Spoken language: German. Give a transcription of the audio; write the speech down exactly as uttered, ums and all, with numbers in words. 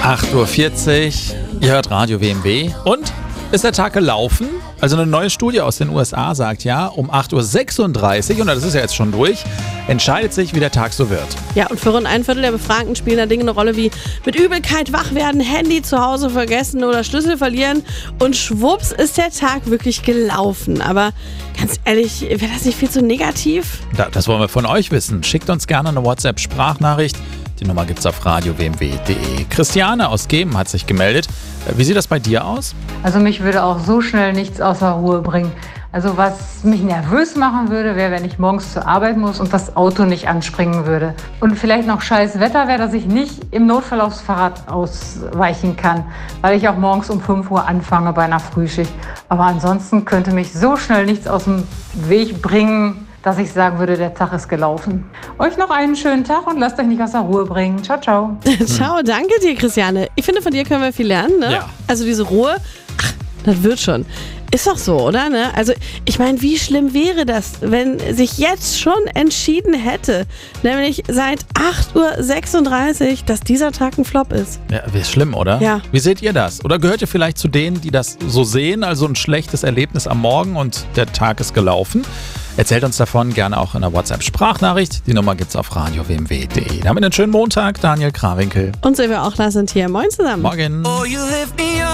acht Uhr vierzig, ihr hört Radio W M W. Und ist der Tag gelaufen? Also eine neue Studie aus den U S A sagt ja, um acht Uhr sechsunddreißig, und das ist ja jetzt schon durch, entscheidet sich, wie der Tag so wird. Ja, und für rund ein Viertel der Befragten spielen da Dinge eine Rolle wie mit Übelkeit wach werden, Handy zu Hause vergessen oder Schlüssel verlieren. Und schwupps ist der Tag wirklich gelaufen. Aber ganz ehrlich, wäre das nicht viel zu negativ? Ja, das wollen wir von euch wissen. Schickt uns gerne eine WhatsApp-Sprachnachricht. Die Nummer gibt's auf radio w m w punkt d e. Christiane aus Gemen hat sich gemeldet. Wie sieht das bei dir aus? Also mich würde auch so schnell nichts außer Ruhe bringen. Also was mich nervös machen würde, wäre, wenn ich morgens zur Arbeit muss und das Auto nicht anspringen würde. Und vielleicht noch scheiß Wetter wäre, dass ich nicht im Notfall aufs Fahrrad ausweichen kann, weil ich auch morgens um fünf Uhr anfange bei einer Frühschicht. Aber ansonsten könnte mich so schnell nichts aus dem Weg bringen, dass ich sagen würde, der Tag ist gelaufen. Euch noch einen schönen Tag und lasst euch nicht aus der Ruhe bringen. Ciao, ciao. Ciao, danke dir, Christiane. Ich finde, von dir können wir viel lernen, ne? Ja. Also diese Ruhe, ach, das wird schon. Ist doch so, oder? Ne? Also ich meine, wie schlimm wäre das, wenn sich jetzt schon entschieden hätte, nämlich seit acht Uhr sechsunddreißig, dass dieser Tag ein Flop ist. Ja, wäre schlimm, oder? Ja. Wie seht ihr das? Oder gehört ihr vielleicht zu denen, die das so sehen, also ein schlechtes Erlebnis am Morgen und der Tag ist gelaufen? Erzählt uns davon gerne auch in einer WhatsApp-Sprachnachricht. Die Nummer gibt's auf radio w m w punkt d e. Damit einen schönen Montag, Daniel Krawinkel. Und Silvia Ochler sind hier. Moin zusammen. Morgen. Oh, you lift me up.